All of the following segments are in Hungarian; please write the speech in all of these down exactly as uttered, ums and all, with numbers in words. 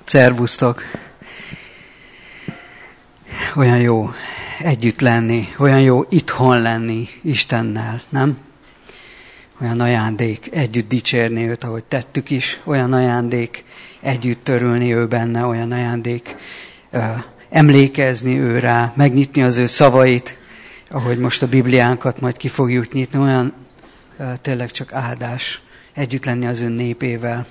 Szervusztok! Olyan jó együtt lenni, olyan jó itthon lenni Istennel, nem? Olyan ajándék együtt dicsérni őt, ahogy tettük is, olyan ajándék együtt törülni ő benne, olyan ajándék ö, emlékezni ő rá, megnyitni az ő szavait, ahogy most a Bibliánkat majd ki fogjuk nyitni, olyan ö, tényleg csak áldás együtt lenni az ő népével.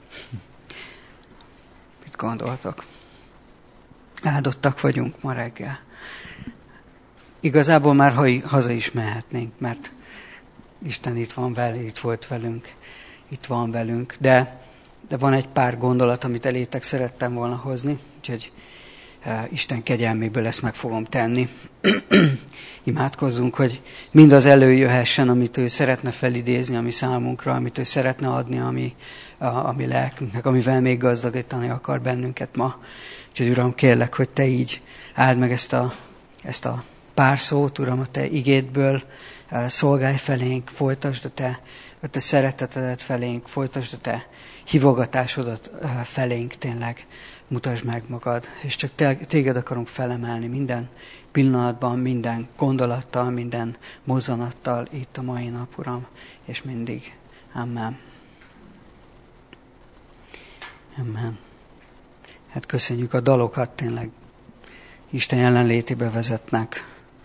Mit gondoltok? Áldottak vagyunk ma reggel. Igazából már haza is mehetnénk, mert Isten itt van velünk, itt volt velünk, itt van velünk. De, de van egy pár gondolat, amit elétek szerettem volna hozni, úgyhogy uh, Isten kegyelméből ezt meg fogom tenni. Imádkozzunk, hogy mindaz előjöhessen, amit ő szeretne felidézni, ami számunkra, amit ő szeretne adni, ami a, a mi lelkünknek, amivel még gazdagítani akar bennünket ma. Úgyhogy Uram, kérlek, hogy Te így áld meg ezt a, ezt a pár szót, Uram, a Te igédből, szolgálj felénk, folytasd a Te, a te szeretetedet felénk, folytasd a Te hívogatásodat felénk, tényleg mutasd meg magad. És csak te, Téged akarunk felemelni minden pillanatban, minden gondolattal, minden mozzanattal itt a mai nap, Uram, és mindig. Amen. Amen. Hát köszönjük a dalokat, tényleg Isten jelenlétébe vezetnek.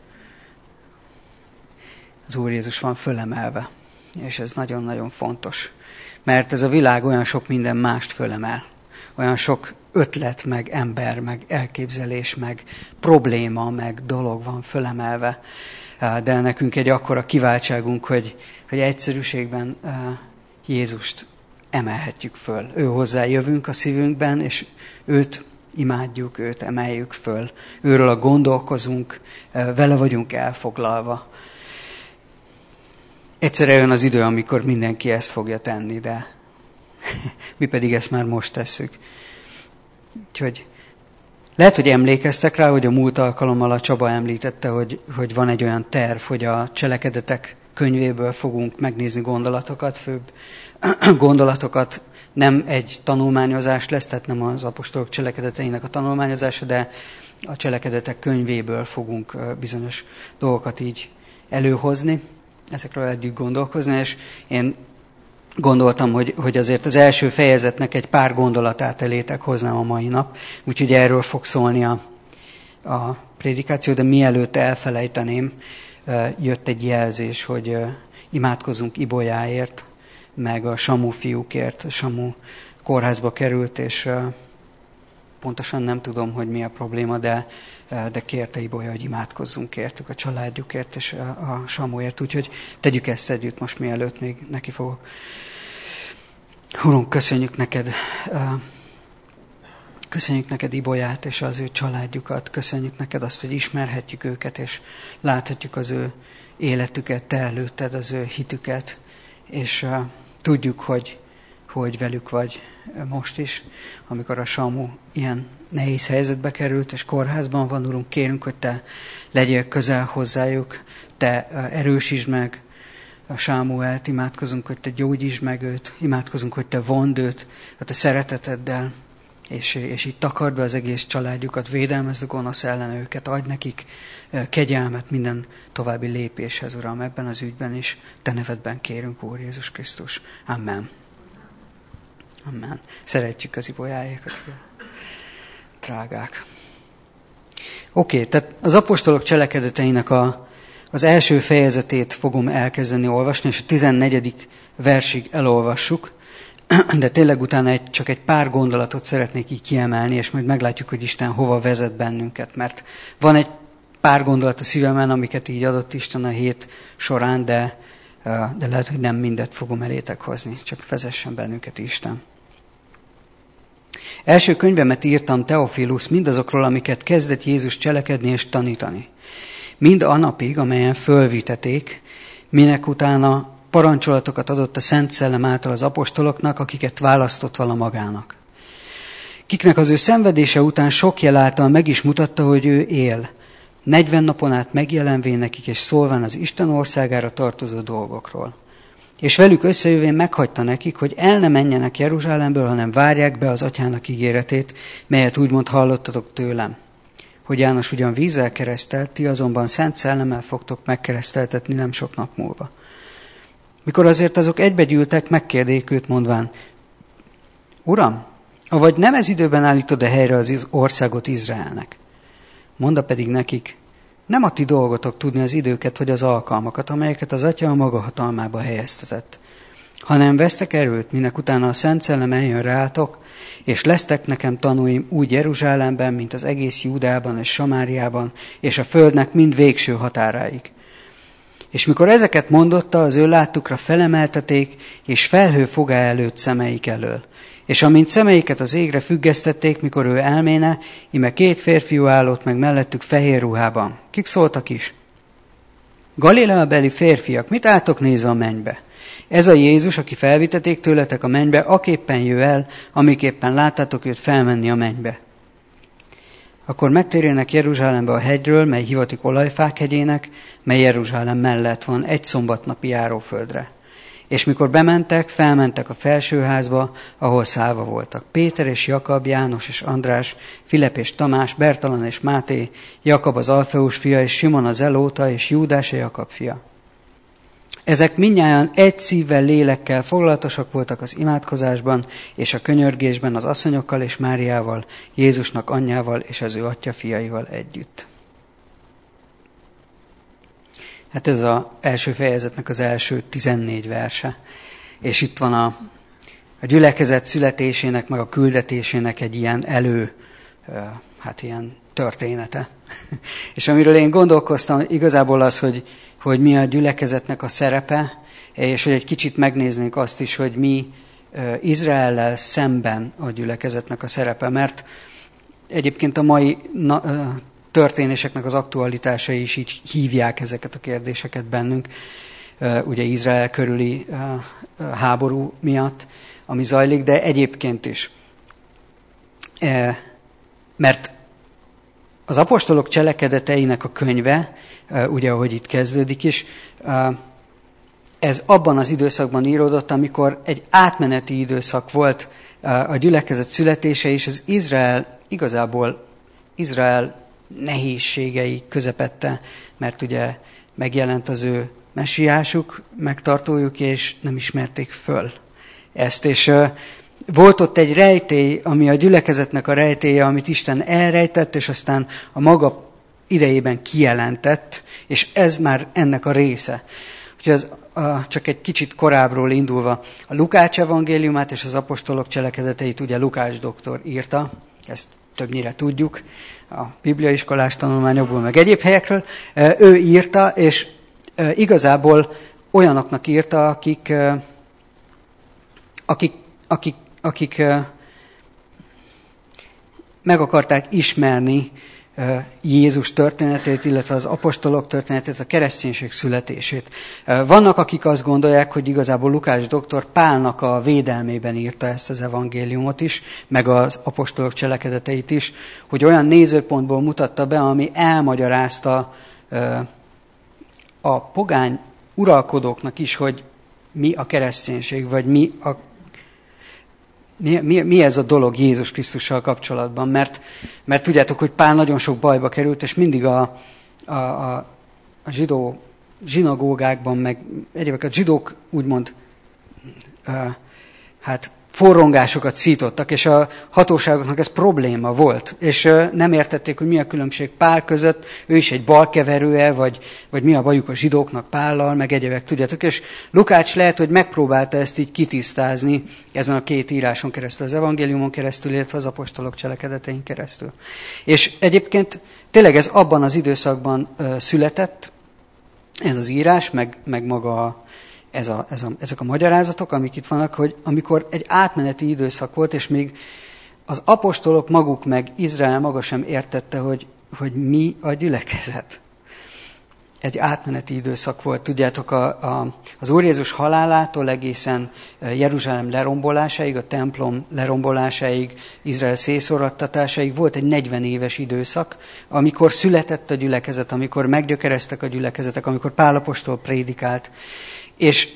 Az Úr Jézus van fölemelve, és ez nagyon-nagyon fontos. Mert ez a világ olyan sok minden mást fölemel. Olyan sok ötlet, meg ember, meg elképzelés, meg probléma, meg dolog van fölemelve. De nekünk egy akkora kiváltságunk, hogy, hogy egyszerűségben Jézust emelhetjük föl. Ő hozzá jövünk a szívünkben, és őt imádjuk, őt emeljük föl. Őről a gondolkozunk, vele vagyunk elfoglalva. Egyszer eljön az idő, amikor mindenki ezt fogja tenni, de mi pedig ezt már most tesszük. Úgyhogy lehet, hogy emlékeztek rá, hogy a múlt alkalommal a Csaba említette, hogy, hogy van egy olyan terv, hogy a Cselekedetek könyvéből fogunk megnézni gondolatokat, főbb gondolatokat. Nem egy tanulmányozás lesz, tehát nem az apostolok cselekedeteinek a tanulmányozása, de a Cselekedetek könyvéből fogunk bizonyos dolgokat így előhozni, ezekről együtt gondolkozni, és én gondoltam, hogy, hogy azért az első fejezetnek egy pár gondolatát elétek hoznám a mai nap, úgyhogy erről fog szólni a, a prédikáció, de mielőtt elfelejteném, jött egy jelzés, hogy imádkozzunk Ibolyáért, meg a Samu fiúkért. A Samu kórházba került, és pontosan nem tudom, hogy mi a probléma, de, de kérte Ibolya, hogy imádkozzunk értük, a családjukért és a Samuért. Úgyhogy tegyük ezt együtt most, mielőtt még neki fogok. Urunk, köszönjük neked, köszönjük neked Ibolyát és az ő családjukat. Köszönjük neked azt, hogy ismerhetjük őket, és láthatjuk az ő életüket, te előtted az ő hitüket, és tudjuk, hogy, hogy velük vagy most is, amikor a Samu ilyen nehéz helyzetbe került, és kórházban van, Urunk, kérünk, hogy Te legyél közel hozzájuk, Te erősítsd meg a Sámuelt, imádkozunk, hogy Te gyógyítsd meg őt, imádkozunk, hogy Te vondd őt a Te szereteteddel, és, és így takard be az egész családjukat, védelmezd a gonosz ellen őket, adj nekik kegyelmet minden további lépéshez, Uram, ebben az ügyben is. Te nevedben kérünk, Úr Jézus Krisztus. Amen. Amen. Szeretjük az Ibolyáékat, drágák. Oké, okay, tehát az apostolok cselekedeteinek a, az első fejezetét fogom elkezdeni olvasni, és a tizennegyedik versig elolvassuk, de tényleg utána egy, csak egy pár gondolatot szeretnék így kiemelni, és majd meglátjuk, hogy Isten hova vezet bennünket, mert van egy pár gondolat a szívemen, amiket így adott Isten a hét során, de, de lehet, hogy nem mindet fogom elétek hozni, csak vezessen bennünket Isten. Első könyvemet írtam, Teofilus, mindazokról, amiket kezdett Jézus cselekedni és tanítani. Mind a napig, amelyen fölviteték, minek utána parancsolatokat adott a Szent Szellem által az apostoloknak, akiket választott vala magának. Kiknek az ő szenvedése után sok jel által meg is mutatta, hogy ő él, negyven napon át megjelenvén nekik, és szólván az Isten országára tartozó dolgokról. És velük összejövén meghagyta nekik, hogy el ne menjenek Jeruzsálemből, hanem várják be az atyának ígéretét, melyet úgymond hallottatok tőlem. Hogy János ugyan vízzel keresztelt, ti azonban Szent Szellemmel fogtok megkereszteltetni nem sok nap múlva. Mikor azért azok egybegyűltek, megkérdék őt mondván, Uram, avagy nem ez időben állítod-e helyre az országot Izraelnek? Monda pedig nekik, nem a ti dolgotok tudni az időket vagy az alkalmakat, amelyeket az Atya a maga hatalmába helyeztetett, hanem vesztek erőt, minek utána a Szent Szellem eljön rátok, és lesztek nekem tanúim úgy Jeruzsálemben, mint az egész Júdeában és Samáriában, és a földnek mind végső határáig. És mikor ezeket mondotta, az ő láttukra felemelteték, és felhő fogá előtt szemeik elől. És amint szemeiket az égre függesztették, mikor ő elméne, íme két férfiú állott meg mellettük fehér ruhában. Kik szóltak is? Galileabeli férfiak, mit álltok nézve a mennybe? Ez a Jézus, aki felviteték tőletek a mennybe, aképpen jő el, amiképpen láttátok őt felmenni a mennybe. Akkor megtérjenek Jeruzsálembe a hegyről, mely hivatik Olajfák hegyének, mely Jeruzsálem mellett van, egy szombatnapi járóföldre. És mikor bementek, felmentek a felsőházba, ahol szállva voltak. Péter és Jakab, János és András, Filip és Tamás, Bertalan és Máté, Jakab az Alfeus fia, és Simon az Zelóta, és Júdás a Jakab fia. Ezek mindnyájan egy szívvel, lélekkel foglalatosak voltak az imádkozásban és a könyörgésben az asszonyokkal és Máriával, Jézusnak anyjával és az ő atya fiaival együtt. Hát ez az első fejezetnek az első tizennégy verse. És itt van a, a gyülekezet születésének, meg a küldetésének egy ilyen elő, hát ilyen története. És amiről én gondolkoztam, igazából az, hogy, hogy mi a gyülekezetnek a szerepe, és hogy egy kicsit megnéznénk azt is, hogy mi Izraellel szemben a gyülekezetnek a szerepe. Mert egyébként a mai na, történéseknek az aktualitásai is így hívják ezeket a kérdéseket bennünk, ugye Izrael körüli háború miatt, ami zajlik, de egyébként is. Mert az apostolok cselekedeteinek a könyve, ugye ahogy itt kezdődik is, ez abban az időszakban íródott, amikor egy átmeneti időszak volt a gyülekezet születése, és az Izrael igazából Izrael nehézségei közepette, mert ugye megjelent az ő messiásuk, megtartójuk, és nem ismerték föl ezt. És uh, volt ott egy rejtély, ami a gyülekezetnek a rejtélye, amit Isten elrejtett, és aztán a maga idejében kijelentett, és ez már ennek a része. Úgyhogy ez uh, csak egy kicsit korábbról indulva. A Lukács evangéliumát és az apostolok cselekedeteit ugye Lukács doktor írta, ezt többnyire tudjuk, a bibliaiskolás tanulmányokból, meg egyéb helyekről. Ő írta, és igazából olyanoknak írta, akik, akik, akik, akik meg akarták ismerni Jézus történetét, illetve az apostolok történetét, a kereszténység születését. Vannak, akik azt gondolják, hogy igazából Lukács doktor Pálnak a védelmében írta ezt az evangéliumot is, meg az apostolok cselekedeteit is, hogy olyan nézőpontból mutatta be, ami elmagyarázta a pogány uralkodóknak is, hogy mi a kereszténység, vagy mi a Mi, mi, mi ez a dolog Jézus Krisztussal kapcsolatban? Mert, mert tudjátok, hogy Pál nagyon sok bajba került, és mindig a, a, a, a zsidó zsinagógákban, meg egyébként a zsidók úgymond uh, hát forrongásokat szítottak, és a hatóságoknak ez probléma volt. És uh, nem értették, hogy mi a különbség Pál között, ő is egy balkeverője, vagy, vagy mi a bajuk a zsidóknak Pállal, meg egyébek, tudjátok. És Lukács lehet, hogy megpróbálta ezt így kitisztázni ezen a két íráson keresztül, az evangéliumon keresztül, illetve az apostolok cselekedetein keresztül. És egyébként tényleg ez abban az időszakban uh, született, ez az írás, meg, meg maga ez a, ez a, ezek a magyarázatok, amik itt vannak, hogy amikor egy átmeneti időszak volt, és még az apostolok maguk, meg Izrael maga sem értette, hogy, hogy mi a gyülekezet. Egy átmeneti időszak volt. Tudjátok, a, a, az Úr Jézus halálától egészen Jeruzsálem lerombolásáig, a templom lerombolásáig, Izrael szétszórattatásáig volt egy negyven éves időszak, amikor született a gyülekezet, amikor meggyökereztek a gyülekezetek, amikor Pál apostol prédikált. És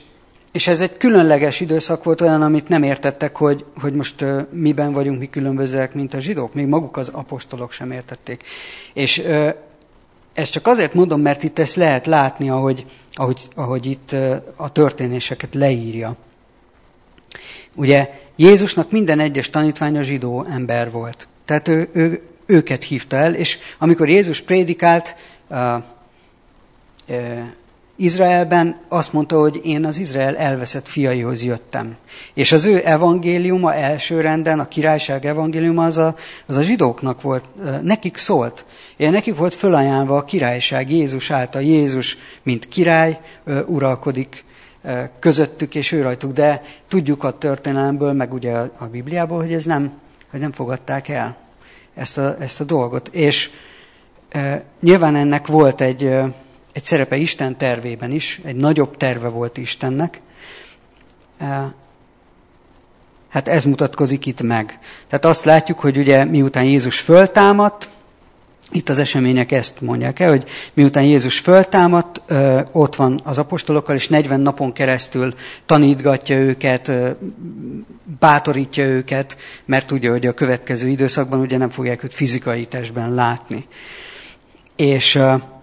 és ez egy különleges időszak volt, olyan, amit nem értettek, hogy, hogy most uh, miben vagyunk mi különbözőek, mint a zsidók. Még maguk az apostolok sem értették. És uh, ezt csak azért mondom, mert itt ezt lehet látni, ahogy, ahogy, ahogy itt uh, a történéseket leírja. Ugye Jézusnak minden egyes tanítványa zsidó ember volt. Tehát ő, ő, őket hívta el, és amikor Jézus prédikált uh, uh, Izraelben, azt mondta, hogy én az Izrael elveszett fiaihoz jöttem. És az ő evangéliuma első renden, a királyság evangéliuma, az a, az a zsidóknak volt, uh, nekik szólt. És nekik volt fölajánlva a királyság Jézus által. Jézus, mint király, uh, uralkodik közöttük és ő rajtuk, de tudjuk a történelemből, meg ugye a Bibliából, hogy ez nem, hogy nem fogadták el ezt a, ezt a dolgot. És e, nyilván ennek volt egy, egy szerepe Isten tervében is, egy nagyobb terve volt Istennek. E, hát ez mutatkozik itt meg. Tehát azt látjuk, hogy ugye miután Jézus föltámadt, itt az események ezt mondják el, hogy miután Jézus föltámadt, ott van az apostolokkal, és negyven napon keresztül tanítgatja őket, bátorítja őket, mert tudja, hogy a következő időszakban ugye nem fogják őt fizikai testben látni. És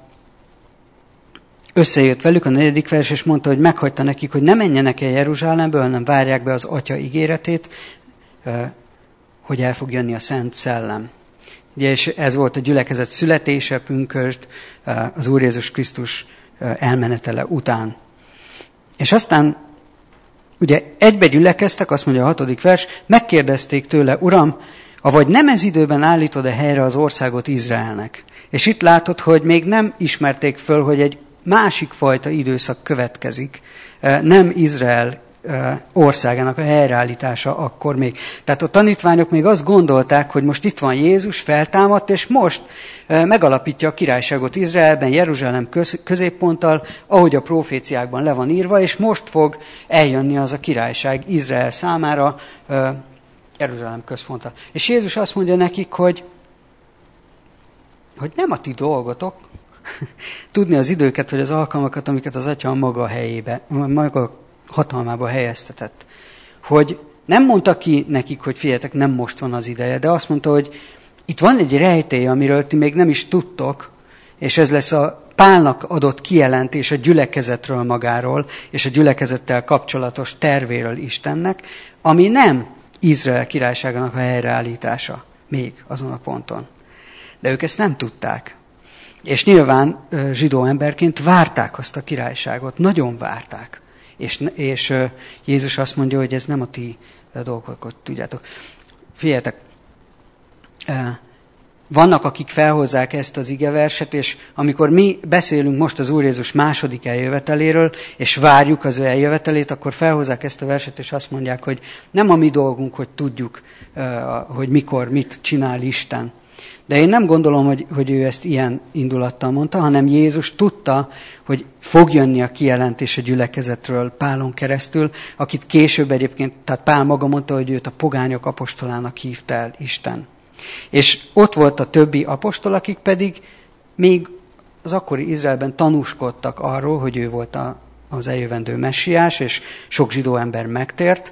összejött velük a negyedik vers, és mondta, hogy meghagyta nekik, hogy ne menjenek el Jeruzsálemből, hanem várják be az Atya ígéretét, hogy el fog jönni a Szent Szellem. Ugye, és ez volt a gyülekezet születése, pünkösd, az Úr Jézus Krisztus elmenetele után. És aztán ugye egybe gyülekeztek, azt mondja a hatodik vers, megkérdezték tőle, Uram, avagy nem ez időben állítod-e helyre az országot Izraelnek? És itt látod, hogy még nem ismerték föl, hogy egy másik fajta időszak következik, nem Izrael országának a helyreállítása akkor még. Tehát a tanítványok még azt gondolták, hogy most itt van Jézus, feltámadt, és most megalapítja a királyságot Izraelben, Jeruzsálem köz- középponttal, ahogy a proféciákban le van írva, és most fog eljönni az a királyság Izrael számára Jeruzsálem központtal. És Jézus azt mondja nekik, hogy, hogy nem a ti dolgotok tudni az időket, vagy az alkalmakat, amiket az Atya maga a helyébe, maga hatalmába helyeztetett. Hogy nem mondta ki nekik, hogy figyeljetek, nem most van az ideje, de azt mondta, hogy itt van egy rejtély, amiről ti még nem is tudtok, és ez lesz a Pálnak adott kijelentés a gyülekezetről magáról, és a gyülekezettel kapcsolatos tervéről Istennek, ami nem Izrael királyságának a helyreállítása még azon a ponton. De ők ezt nem tudták. És nyilván zsidó emberként várták azt a királyságot, nagyon várták. És, és Jézus azt mondja, hogy ez nem a ti dolgokat, tudjátok. Figyeljetek, vannak, akik felhozzák ezt az igeverset, és amikor mi beszélünk most az Úr Jézus második eljöveteléről, és várjuk az ő eljövetelét, akkor felhozzák ezt a verset, és azt mondják, hogy nem a mi dolgunk, hogy tudjuk, hogy mikor, mit csinál Isten. De én nem gondolom, hogy, hogy ő ezt ilyen indulattal mondta, hanem Jézus tudta, hogy fog jönni a kijelentés a gyülekezetről Pálon keresztül, akit később egyébként, tehát Pál maga mondta, hogy őt a pogányok apostolának hívta el Isten. És ott volt a többi apostol, akik pedig még az akkori Izraelben tanúskodtak arról, hogy ő volt a, az eljövendő messiás, és sok zsidó ember megtért.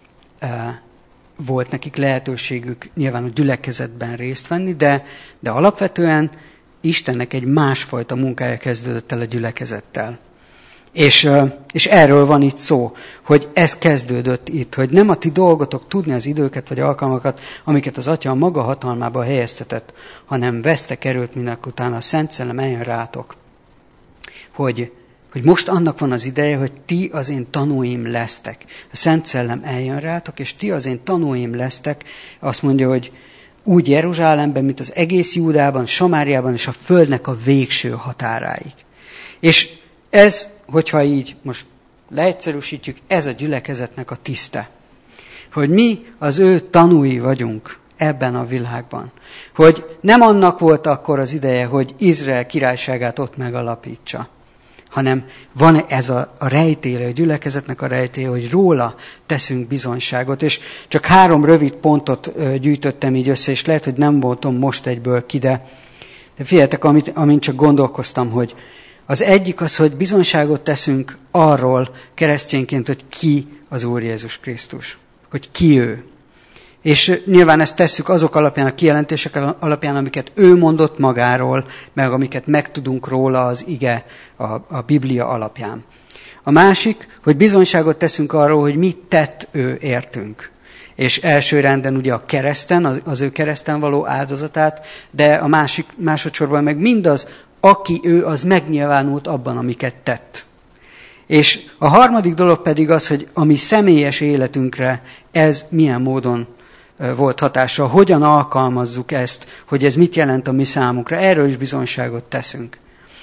Volt nekik lehetőségük nyilván a gyülekezetben részt venni, de, de alapvetően Istennek egy másfajta munkája kezdődött el a gyülekezettel. És, és erről van itt szó, hogy ez kezdődött itt, hogy nem a ti dolgotok tudni az időket vagy alkalmakat, amiket az Atya a maga hatalmába helyeztetett, hanem vesztek erőt, minek utána a Szent Szellem eljön rátok. Hogy, hogy most annak van az ideje, hogy ti az én tanúim lesztek. A Szent Szellem eljön rátok, és ti az én tanúim lesztek. Azt mondja, hogy úgy Jeruzsálemben, mint az egész Júdában, Samáriában és a földnek a végső határáig. És ez, hogyha így most leegyszerűsítjük, ez a gyülekezetnek a tiszte. Hogy mi az ő tanúi vagyunk ebben a világban. Hogy nem annak volt akkor az ideje, hogy Izrael királyságát ott megalapítsa, hanem van ez a, a rejtélye, a gyülekezetnek a rejtélye, hogy róla teszünk bizonyságot. És csak három rövid pontot ö, gyűjtöttem így össze, és lehet, hogy nem voltam most egyből ki, de, de figyeljetek, amit, amint csak gondolkoztam, hogy Az egyik az, hogy bizonyságot teszünk arról keresztényként, hogy ki az Úr Jézus Krisztus. Hogy ki ő. És nyilván ezt tesszük azok alapján, a kijelentések alapján, amiket ő mondott magáról, meg amiket megtudunk róla az ige, a, a Biblia alapján. A másik, hogy bizonyságot teszünk arról, hogy mit tett ő értünk. És első renden ugye a kereszten, az, az ő kereszten való áldozatát, de a másik, másodszorban meg mindaz, aki ő, az megnyilvánult abban, amiket tett. És a harmadik dolog pedig az, hogy a mi személyes életünkre ez milyen módon volt hatással, hogyan alkalmazzuk ezt, hogy ez mit jelent a mi számunkra. Erről is bizonyságot teszünk.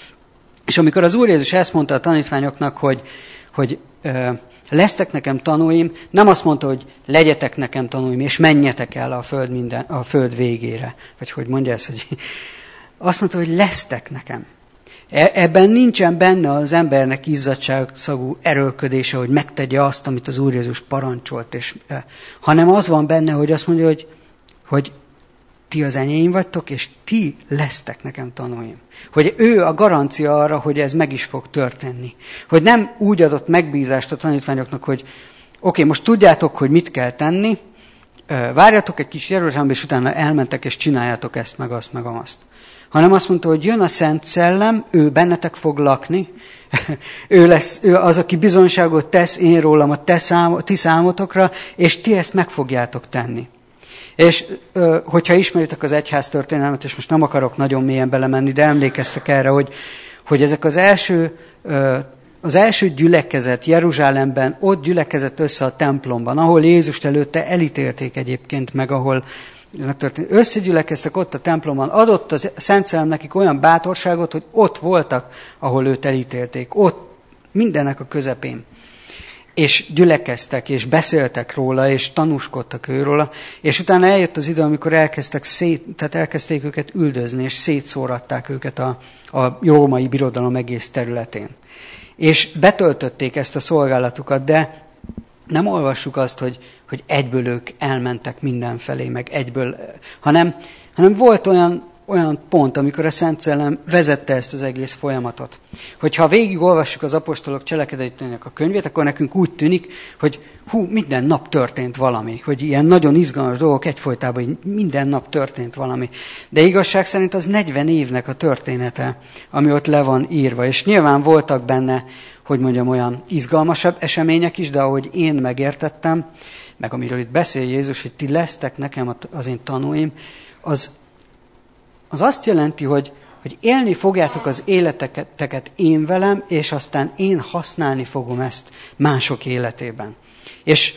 És amikor az Úr Jézus ezt mondta a tanítványoknak, hogy, hogy ö, lesztek nekem tanúim, nem azt mondta, hogy legyetek nekem tanúim, és menjetek el a föld, minden, a föld végére. Vagy hogy mondja ezt, hogy azt mondta, hogy lesztek nekem. Ebben nincsen benne az embernek izzadságszagú erőlködése, hogy megtegye azt, amit az Úr Jézus parancsolt, és, hanem az van benne, hogy azt mondja, hogy, hogy ti az enyém vagytok, és ti lesztek nekem tanúim. Hogy ő a garancia arra, hogy ez meg is fog történni. Hogy nem úgy adott megbízást a tanítványoknak, hogy oké, okay, most tudjátok, hogy mit kell tenni, várjatok egy kis Jeruzsálembe, és utána elmentek, és csináljátok ezt, meg azt, meg azt. Hanem azt mondta, hogy jön a Szent Szellem, ő bennetek fog lakni, ő lesz ő az, aki bizonyságot tesz én rólam a te szám, ti számotokra, és ti ezt meg fogjátok tenni. És hogyha ismeritek az egyház történelmet, és most nem akarok nagyon mélyen belemenni, de emlékeztek erre, hogy, hogy ezek az első, az első gyülekezet Jeruzsálemben, ott gyülekezett össze a templomban, ahol Jézust előtte elítélték egyébként, meg ahol összegyülekeztek ott a templomban, adott a Szent Szellem nekik olyan bátorságot, hogy ott voltak, ahol őt elítélték, ott mindennek a közepén. És gyülekeztek, és beszéltek róla, és tanúskodtak őróla, és utána eljött az idő, amikor elkezdtek szét, tehát elkezdték őket üldözni, és szétszóratták őket a, a római birodalom egész területén. És betöltötték ezt a szolgálatukat, de nem olvassuk azt, hogy, hogy egyből ők elmentek mindenfelé, meg egyből, hanem, hanem volt olyan, olyan pont, amikor a Szent Szellem vezette ezt az egész folyamatot. Hogyha végig olvassuk az apostolok cselekedeteinek a könyvét, akkor nekünk úgy tűnik, hogy hú, minden nap történt valami, hogy ilyen nagyon izgalmas dolgok egyfolytában, minden nap történt valami. De igazság szerint az negyven évnek a története, ami ott le van írva, és nyilván voltak benne, hogy mondjam, olyan izgalmasabb események is, de ahogy én megértettem, meg amiről itt beszél Jézus, hogy ti lesztek nekem az én tanúim, az, az azt jelenti, hogy, hogy élni fogjátok az életeteket én velem, és aztán én használni fogom ezt mások életében. És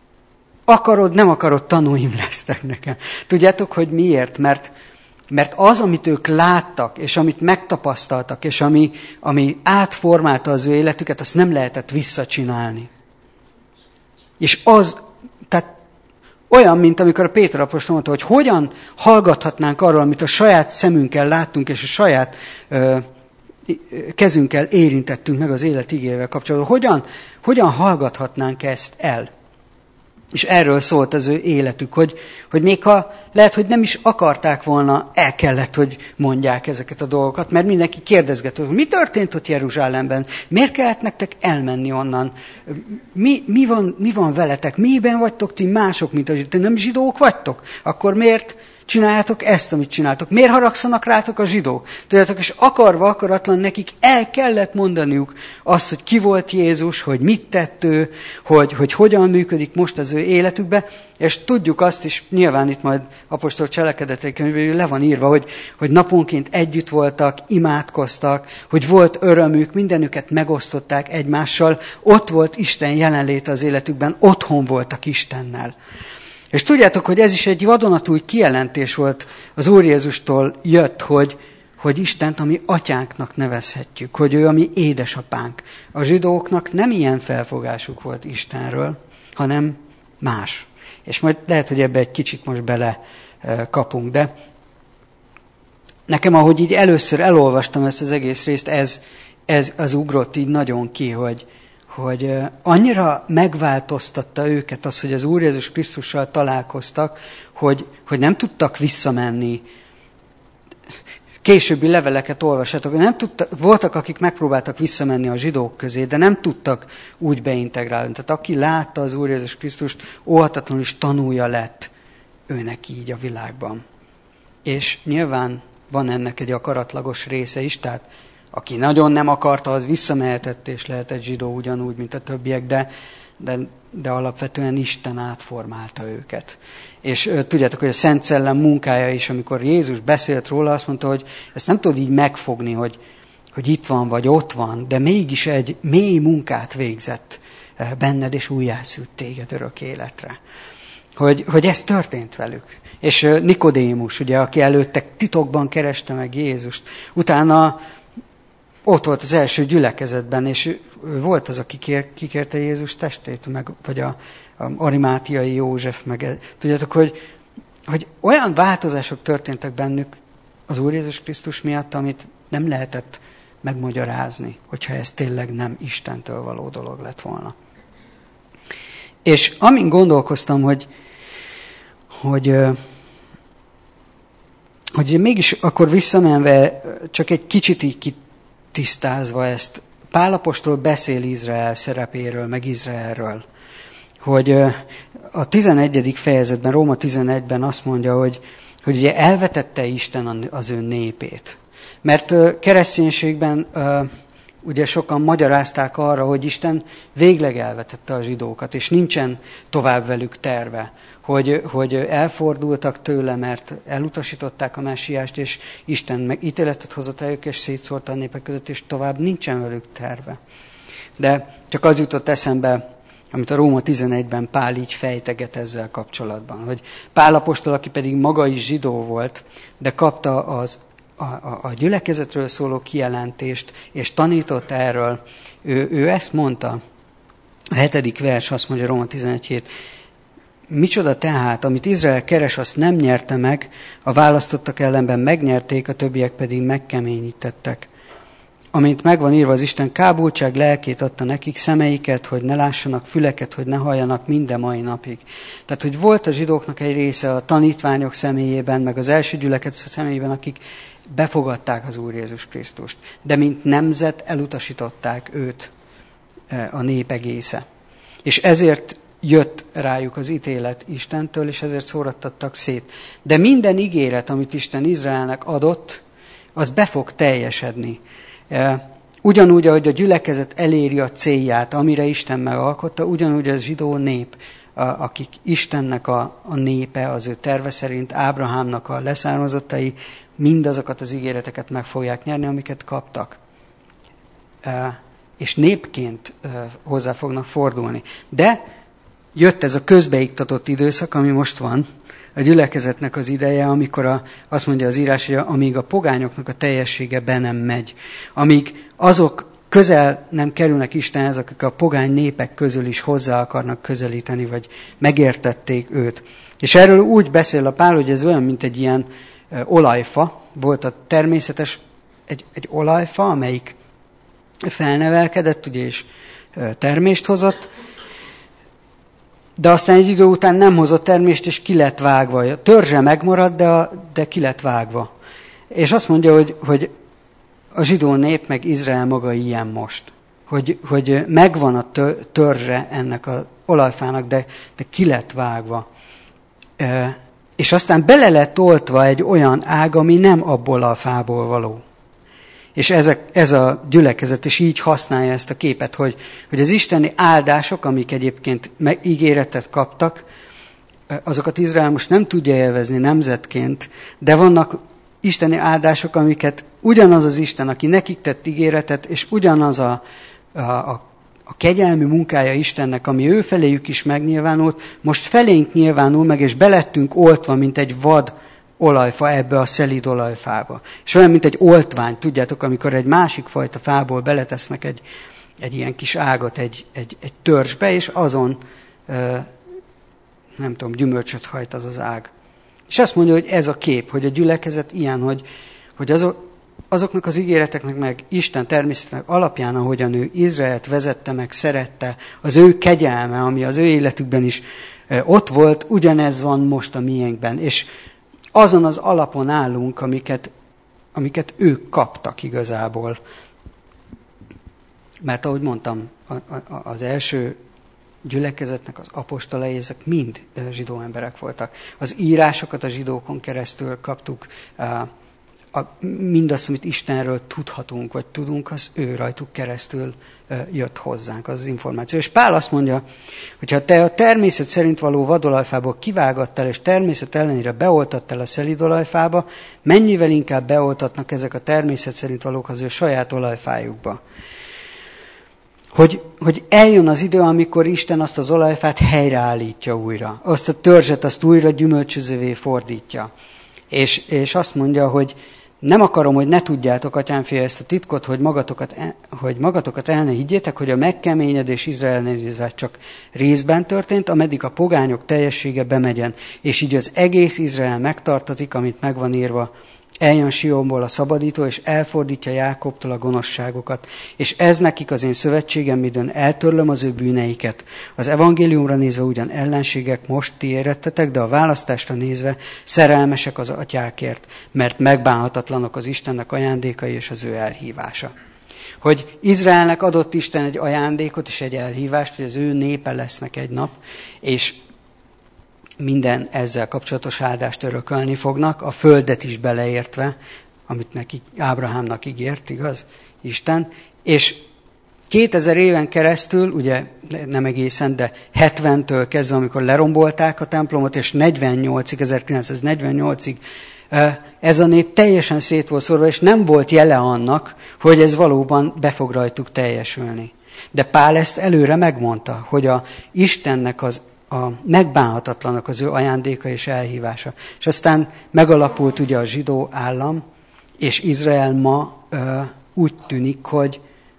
akarod, nem akarod, tanúim lesztek nekem. Tudjátok, hogy miért? Mert Mert az, amit ők láttak, és amit megtapasztaltak, és ami, ami átformálta az ő életüket, azt nem lehetett visszacsinálni. És az, tehát olyan, mint amikor a Péter apostol mondta, hogy hogyan hallgathatnánk arról, amit a saját szemünkkel láttunk, és a saját ö, kezünkkel érintettünk meg az élet igével kapcsolatban. Hogyan, hogyan hallgathatnánk ezt el? És erről szólt az ő életük, hogy, hogy még ha lehet, hogy nem is akarták volna, el kellett, hogy mondják ezeket a dolgokat, mert mindenki kérdezget, hogy mi történt ott Jeruzsálemben, miért kellett nektek elmenni onnan, mi, mi, van, mi van veletek, miben vagytok ti mások, mint a zsidók, nem zsidók vagytok, akkor miért csináljátok ezt, amit csináltok? Miért haragszanak rátok a zsidók? Tudjátok, és akarva, akaratlan nekik el kellett mondaniuk azt, hogy ki volt Jézus, hogy mit tett ő, hogy, hogy hogyan működik most az ő életükbe, és tudjuk azt is, nyilván itt majd apostol cselekedetei könyvében le van írva, hogy, hogy naponként együtt voltak, imádkoztak, hogy volt örömük, mindenüket megosztották egymással, ott volt Isten jelenléte az életükben, otthon voltak Istennel. És tudjátok, hogy ez is egy vadonatúj kijelentés volt, az Úr Jézustól jött, hogy, hogy Istent a mi atyánknak nevezhetjük, hogy ő a mi édesapánk. A zsidóknak nem ilyen felfogásuk volt Istenről, hanem más. És majd lehet, hogy ebbe egy kicsit most bele kapunk, de nekem, ahogy így először elolvastam ezt az egész részt, ez, ez az ugrott így nagyon ki, hogy hogy annyira megváltoztatta őket az, hogy az Úr Jézus Krisztussal találkoztak, hogy, hogy nem tudtak visszamenni. későbbi leveleket olvassatok. Nem tudta, voltak, akik megpróbáltak visszamenni a zsidók közé, de nem tudtak úgy beintegrálni. Tehát aki látta az Úr Jézus Krisztust, óhatatlanul is tanulja lett őnek így a világban. És nyilván van ennek egy akaratlagos része is, tehát aki nagyon nem akarta, az visszamehetett és lehetett zsidó ugyanúgy, mint a többiek, de, de, de alapvetően Isten átformálta őket. És uh, tudjátok, hogy a Szent Szellem munkája is, amikor Jézus beszélt róla, azt mondta, hogy ezt nem tudod így megfogni, hogy, hogy itt van vagy ott van, de mégis egy mély munkát végzett uh, benned, és újjászült téged örök életre. Hogy, hogy ez történt velük. És uh, Nikodémus, ugye, aki előtte titokban kereste meg Jézust, utána ott volt az első gyülekezetben, és volt az, aki kér, kikérte Jézus testét, meg, vagy a, a arimátiai József, meg tudjátok, hogy, hogy olyan változások történtek bennük az Úr Jézus Krisztus miatt, amit nem lehetett megmagyarázni, hogyha ez tényleg nem Istentől való dolog lett volna. És amin gondolkoztam, hogy, hogy, hogy mégis akkor visszamenve csak egy kicsit így tisztázva ezt, Pál apostol beszél Izrael szerepéről, meg Izraelről, hogy a tizenegyedik fejezetben, Róma tizenegyben azt mondja, hogy, hogy ugye elvetette Isten az ő népét. Mert kereszténységben ugye sokan magyarázták arra, hogy Isten végleg elvetette a zsidókat, és nincsen tovább velük terve. Hogy, hogy elfordultak tőle, mert elutasították a messiást, és Isten meg ítéletet hozott eljük, és szétszórta a népek között, és tovább nincsen velük terve. De csak az jutott eszembe, amit a Róma tizenegyben Pál így fejteget ezzel kapcsolatban, hogy Pál apostol, aki pedig maga is zsidó volt, de kapta az, a, a, a gyülekezetről szóló kijelentést, és tanított erről, ő, ő ezt mondta, a hetedik vers azt mondja Róma tizenegy hét, micsoda tehát, amit Izrael keres, azt nem nyerte meg, a választottak ellenben megnyerték, a többiek pedig megkeményítettek. Amint megvan írva, az Isten kábultság lelkét adta nekik, szemeiket, hogy ne lássanak, füleket, hogy ne halljanak minden mai napig. Tehát, hogy volt a zsidóknak egy része a tanítványok személyében, meg az első gyülekezet személyében, akik befogadták az Úr Jézus Krisztust. De mint nemzet elutasították őt a nép egésze. És ezért jött rájuk az ítélet Istentől, és ezért szórattattak szét. De minden ígéret, amit Isten Izraelnek adott, az be fog teljesedni. Ugyanúgy, ahogy a gyülekezet eléri a célját, amire Isten megalkotta, ugyanúgy a zsidó nép, akik Istennek a, a népe, az ő terve szerint, Ábrahámnak a leszármazottai, mindazokat az ígéreteket meg fogják nyerni, amiket kaptak. És népként hozzá fognak fordulni. De jött ez a közbeiktatott időszak, ami most van, a gyülekezetnek az ideje, amikor a, azt mondja az írás, hogy amíg a pogányoknak a teljessége be nem megy, amíg azok közel nem kerülnek Istenhez, akik a pogány népek közül is hozzá akarnak közelíteni, vagy megértették őt. És erről úgy beszél a Pál, hogy ez olyan, mint egy ilyen ö, olajfa, volt a természetes egy, egy olajfa, amelyik felnevelkedett, ugye, és ö, termést hozott, de aztán egy idő után nem hozott termést, és ki lett vágva. A törzse megmaradt, de, a, de ki lett vágva. És azt mondja, hogy, hogy a zsidó nép, meg Izrael maga ilyen most. Hogy, hogy megvan a törzse ennek az olajfának, de, de ki lett vágva. E, és aztán bele lett oltva egy olyan ág, ami nem abból a fából való. És ezek, ez a gyülekezet is így használja ezt a képet, hogy, hogy az isteni áldások, amik egyébként ígéretet kaptak, azokat Izrael most nem tudja élvezni nemzetként, de vannak isteni áldások, amiket ugyanaz az Isten, aki nekik tett ígéretet, és ugyanaz a, a, a, a kegyelmi munkája Istennek, ami ő feléjük is megnyilvánult, most felénk nyilvánul meg, és belettünk oltva, mint egy vad olajfa ebbe a szelíd olajfába. És olyan, mint egy oltvány, tudjátok, amikor egy másik fajta fából beletesznek egy, egy ilyen kis ágat egy, egy, egy törzsbe, és azon, nem tudom, gyümölcsöt hajt az az ág. És azt mondja, hogy ez a kép, hogy a gyülekezet ilyen, hogy, hogy azok, azoknak az ígéreteknek, meg Isten természetnek alapján, ahogyan ő Izraelt vezette meg, szerette, az ő kegyelme, ami az ő életükben is ott volt, ugyanez van most a miénkben. És azon az alapon állunk, amiket amiket ők kaptak igazából. Mert ahogy mondtam, az első gyülekezetnek az apostolai, ezek mind zsidó emberek voltak. Az írásokat a zsidókon keresztül kaptuk, mindazt, amit Istenről tudhatunk, vagy tudunk, az ő rajtuk keresztül jött hozzánk, az, az információ. És Pál azt mondja, hogyha te a természet szerint való vadolajfából kivágattál, és természet ellenére beoltattál a szelídolajfába, mennyivel inkább beoltatnak ezek a természet szerint valók az ő saját olajfájukba. Hogy, hogy eljön az idő, amikor Isten azt az olajfát helyreállítja újra. Azt a törzset, azt újra gyümölcsözővé fordítja. És, és azt mondja, hogy nem akarom, hogy ne tudjátok, atyámfia, ezt a titkot, hogy magatokat, hogy magatokat el ne higgyétek, hogy a megkeményedés Izrael nézve csak részben történt, ameddig a pogányok teljessége bemegyen, és így az egész Izrael megtartatik, amit megvan írva. Eljön Sionból a szabadító, és elfordítja Jákobtól a gonoszságokat. És ez nekik az én szövetségem, midőn eltörlöm az ő bűneiket. Az evangéliumra nézve ugyan ellenségek, most ti érettetek, de a választásra nézve szerelmesek az atyákért, mert megbánhatatlanok az Istennek ajándékai és az ő elhívása. Hogy Izraelnek adott Isten egy ajándékot és egy elhívást, hogy az ő népe lesznek egy nap, és minden ezzel kapcsolatos áldást örökölni fognak, a földet is beleértve, amit neki Ábrahámnak ígért, igaz, Isten. És kétezer éven keresztül, ugye nem egészen, de hetventől kezdve, amikor lerombolták a templomot, és negyvennyolcig, ezerkilencszáznegyvennyolcig ez a nép teljesen szét volt szórva, és nem volt jele annak, hogy ez valóban be fog rajtuk teljesülni. De Pál ezt előre megmondta, hogy a Istennek az a megbánhatatlanak az ő ajándéka és elhívása. És aztán megalapult ugye a zsidó állam, és Izrael ma ö, úgy tűnik, hogy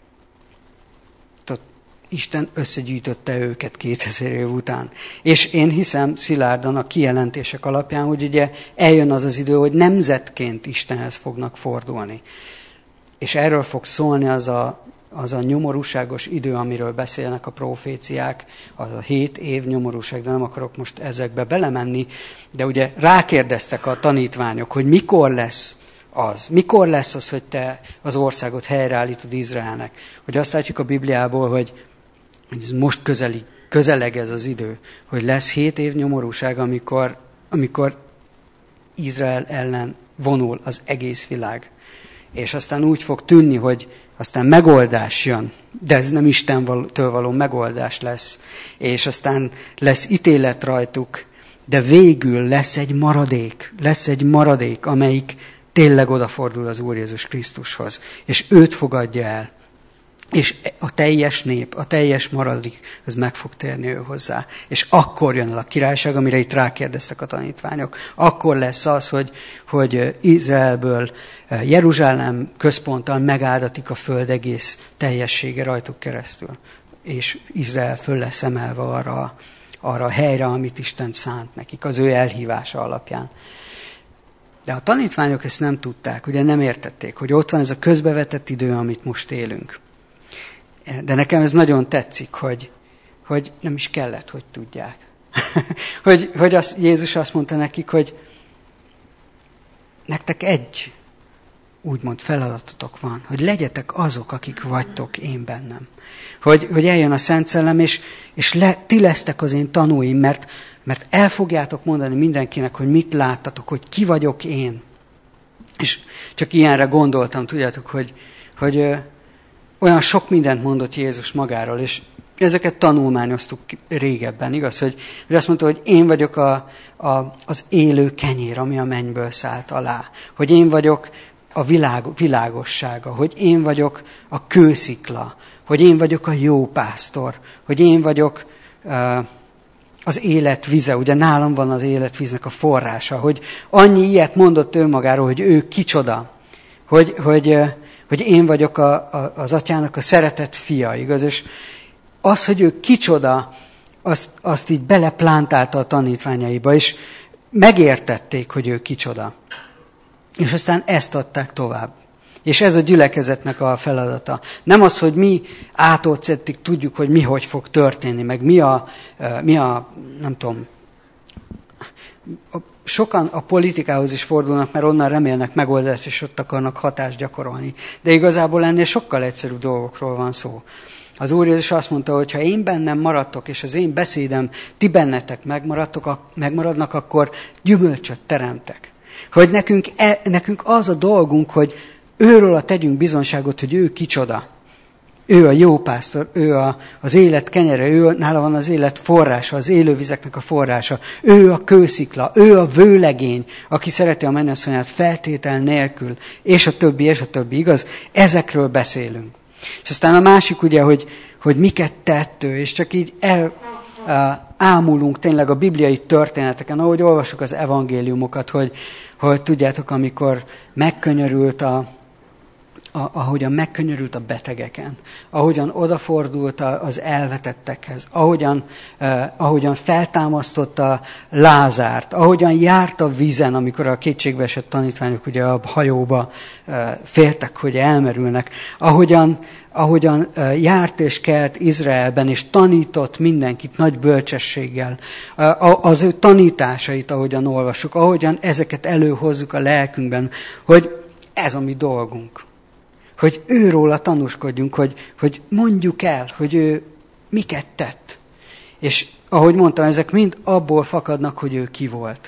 Isten összegyűjtötte őket kétezer év után. És én hiszem szilárdan a kijelentések alapján, hogy ugye eljön az az idő, hogy nemzetként Istenhez fognak fordulni. És erről fog szólni az a az a nyomorúságos idő, amiről beszélnek a proféciák, az a hét év nyomorúság, de nem akarok most ezekbe belemenni, de ugye rákérdeztek a tanítványok, hogy mikor lesz az, mikor lesz az, hogy te az országot helyreállítod Izraelnek. Hogy azt látjuk a Bibliából, hogy ez most közeli, közeleg ez az idő, hogy lesz hét év nyomorúság, amikor, amikor Izrael ellen vonul az egész világ. És aztán úgy fog tűnni, hogy aztán megoldás jön, de ez nem Istentől való megoldás lesz, és aztán lesz ítélet rajtuk, de végül lesz egy maradék, lesz egy maradék, amelyik tényleg odafordul az Úr Jézus Krisztushoz, és őt fogadja el. És a teljes nép, a teljes maradék, az meg fog térni ő hozzá. És akkor jön el a királyság, amire itt rákérdeztek a tanítványok. Akkor lesz az, hogy, hogy Izraelből Jeruzsálem központtal megáldatik a föld egész teljessége rajtuk keresztül. És Izrael föl lesz emelve arra, arra a helyre, amit Isten szánt nekik, az ő elhívása alapján. De a tanítványok ezt nem tudták, ugye nem értették, hogy ott van ez a közbevetett idő, amit most élünk. De nekem ez nagyon tetszik, hogy, hogy nem is kellett, hogy tudják. hogy hogy az, Jézus azt mondta nekik, hogy nektek egy úgymond feladatotok van, hogy legyetek azok, akik vagytok én bennem. Hogy, hogy eljön a Szent Szellem, és, és le, ti lesztek az én tanúim, mert, mert el fogjátok mondani mindenkinek, hogy mit láttatok, hogy ki vagyok én. És csak ilyenre gondoltam, tudjátok, hogy, hogy olyan sok mindent mondott Jézus magáról, és ezeket tanulmányoztuk régebben, igaz? Hogy, hogy azt mondta, hogy én vagyok a, a, az élő kenyér, ami a mennyből szállt alá. Hogy én vagyok a világ, világossága, hogy én vagyok a kőszikla, hogy én vagyok a jó pásztor, hogy én vagyok uh, az élet vize, ugye nálam van az életvíznek a forrása, hogy annyi ilyet mondott ő magáról, hogy ő kicsoda, hogy, hogy uh, hogy én vagyok a, a, az atyának a szeretett fia, igaz? És az, hogy ő kicsoda, azt, azt így beleplántálta a tanítványaiba, és megértették, hogy ő kicsoda. És aztán ezt adták tovább. És ez a gyülekezetnek a feladata. Nem az, hogy mi átolcettig tudjuk, hogy mi hogy fog történni, meg mi a, mi a nem tudom, sokan a politikához is fordulnak, mert onnan remélnek megoldást, és ott akarnak hatást gyakorolni. De igazából ennél sokkal egyszerűbb dolgokról van szó. Az Úr Jézus azt mondta, hogy ha én bennem maradtok, és az én beszédem ti bennetek megmaradtok, megmaradnak, akkor gyümölcsöt teremtek. Hogy nekünk, e, nekünk az a dolgunk, hogy őről a tegyünk bizonyságot, hogy ő kicsoda. Ő a jó pásztor, ő a, az élet kenyere, ő, nála van az élet forrása, az élővizeknek a forrása. Ő a kőszikla, ő a vőlegény, aki szereti a mennyasszonyát feltétel nélkül, és a többi, és a többi, igaz? Ezekről beszélünk. És aztán a másik ugye, hogy, hogy miket tett ő, és csak így el, ámulunk tényleg a bibliai történeteken, ahogy olvasok az evangéliumokat, hogy, hogy tudjátok, amikor megkönyörült a A, ahogyan megkönyörült a betegeken, ahogyan odafordult az elvetettekhez, ahogyan, eh, ahogyan feltámasztotta Lázárt, ahogyan járt a vízen, amikor a kétségbeesett tanítványok ugye a hajóba eh, féltek, hogy elmerülnek, ahogyan, ahogyan eh, járt és kelt Izraelben, és tanított mindenkit nagy bölcsességgel, eh, az ő tanításait, ahogyan olvassuk, ahogyan ezeket előhozzuk a lelkünkben, hogy ez a mi dolgunk. Hogy őróla tanúskodjunk, hogy, hogy mondjuk el, hogy ő miket tett. És ahogy mondtam, ezek mind abból fakadnak, hogy ő ki volt.